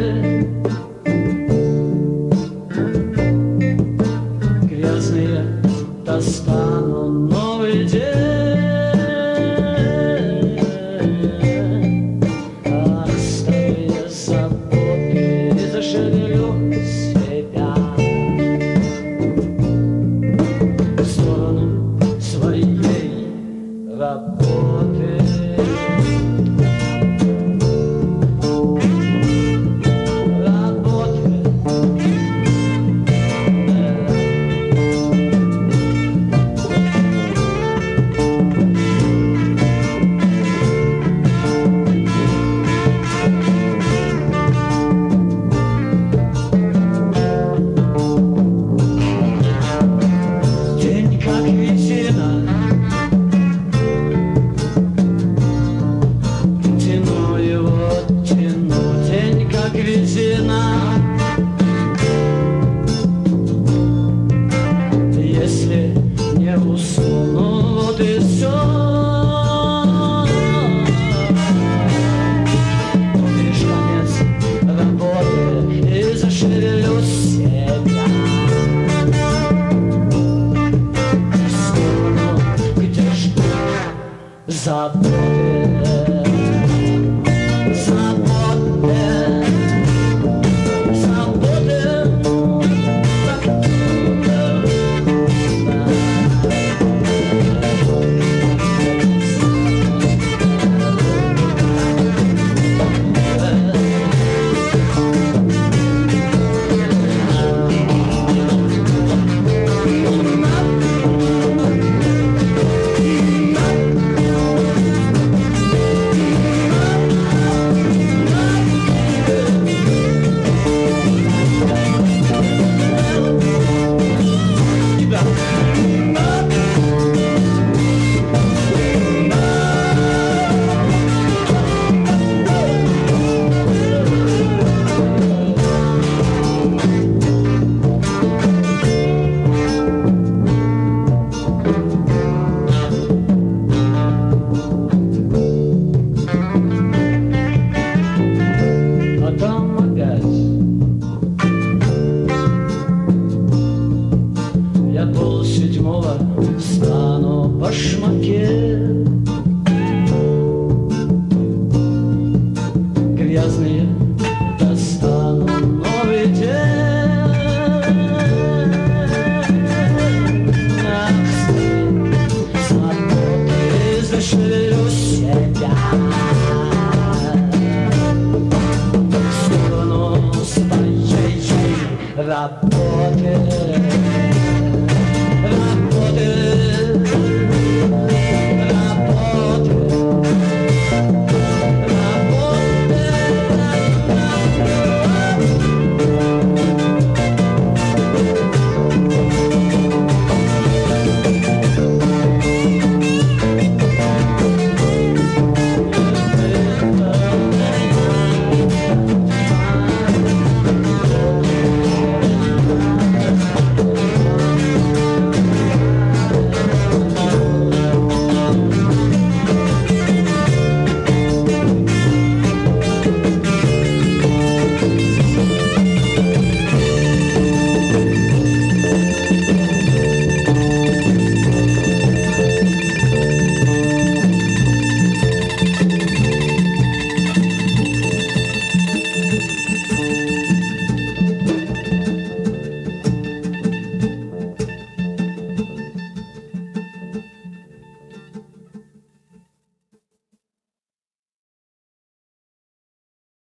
грязные достану новый день. Ах, старые заботы, зашевелю себя в сторону своей работы. День как весена, тяну его, тяну, день как весена. Если не усну, вот и все. Вот лишь конец работы, и зашевелю себя в сторону, где ждут заботы. Я полседьмого стану в башмаке, грязные достану новый день. Ах, заботы, зашевелю себя в сторону своей работы.